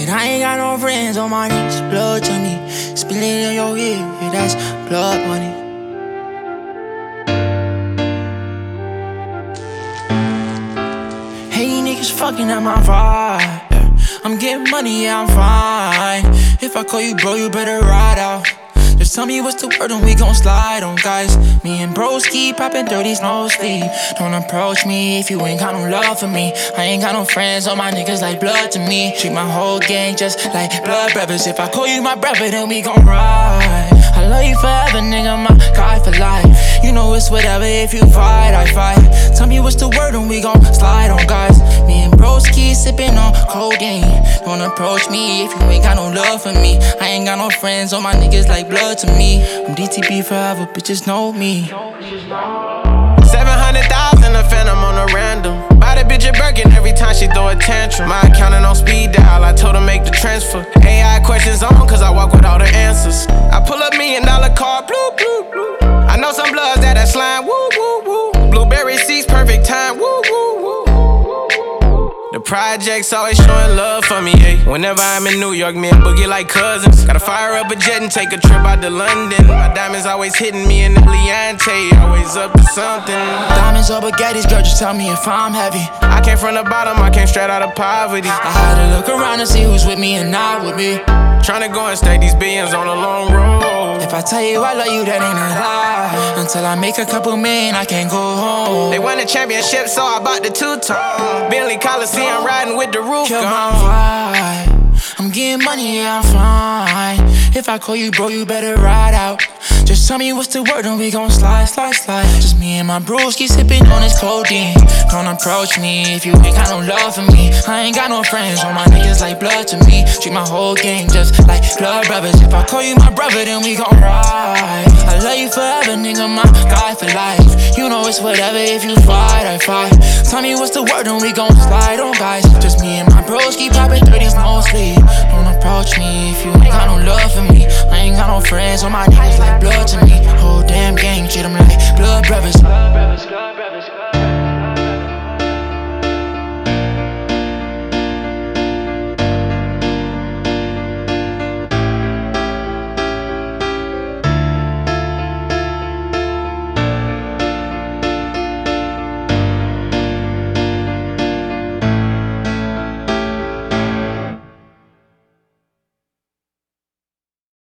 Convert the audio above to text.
Said I ain't got no friends on my knees, blood to me. Spill it in your ear, that's blood money. Hey, niggas fucking at my vibe. I'm getting money, yeah, I'm fine. If I call you bro, you better ride out. Just tell me what's the word and we gon' slide on, guys. Me and bros keep poppin' dirties, no sleep. Don't approach me if you ain't got no love for me. I ain't got no friends, all my niggas like blood to me. Treat my whole gang just like blood brothers. If I call you my brother, then we gon' ride. I love you forever, nigga, my guy for life. You know it's whatever, if you fight, I fight. Tell me what's the word and we gon' slide on, guys. Me and bros keep sippin' on codeine. Don't approach me if you ain't got no love for me. I ain't got no friends, all my niggas like blood to me. I'm DTB forever, bitches know me. 700,000 a phantom on a random. Buy the bitch a Birkin every time she throw a tantrum. My accountant on speed dial, I told her make the transfer. AI questions on, cause I walk with all the answers. I pull up $1 million car, blue, blue, blue. I know some bloods that slime, woo, woo, woo. Blueberry seats, perfect time, woo, woo, woo. The projects always showing love for me, ayy. Whenever I'm in New York, me and Boogie like cousins. Gotta fire up a jet and take a trip out to London. My diamonds always hitting me in the Leante, always up to something. Diamonds or baguettes, girl, just tell me if I'm heavy. I came from the bottom, I came straight out of poverty. I had to look around to see who's with me and not with me. Tryna go and stack these billions on a long road. If I tell you I love you, that ain't a lie. Until I make a couple million, I can't go home. They won the championship, so I bought the two-tone. Bentley Coliseum riding with the roof Kill gone. my vibe. I'm getting money, yeah, I'm fine. If I call you bro, you better ride out. Just tell me what's the word and we gon' slide, slide, slide. Just me and my bros keep sippin' on this codeine. Don't approach me if you ain't got no love for me. I ain't got no friends, all my niggas like blood to me. Treat my whole gang just like blood brothers. If I call you my brother, then we gon' ride. I love you forever, nigga, my guy for life. You know it's whatever, if you fight, I fight. Tell me what's the word and we gon' slide on, guys. Just me and my bros keep poppin' 30s, no sleep. Don't approach me if you ain't got no love for me. I ain't got no friends, all my niggas